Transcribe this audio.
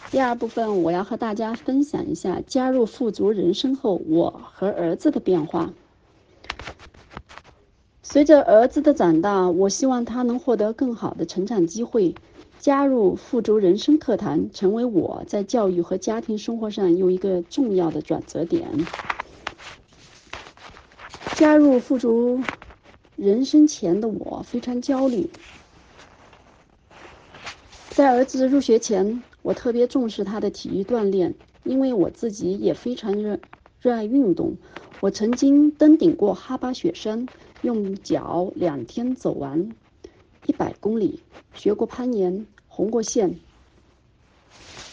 第二部分，我要和大家分享一下加入富足人生后我和儿子的变化。随着儿子的长大，我希望他能获得更好的成长机会。加入富足人生课堂，成为我在教育和家庭生活上又一个重要的转折点。加入富足人生前的我非常焦虑。在儿子入学前，我特别重视他的体育锻炼，因为我自己也非常热爱运动。我曾经登顶过哈巴雪山，用脚2天走完100公里，学过攀岩，红过线。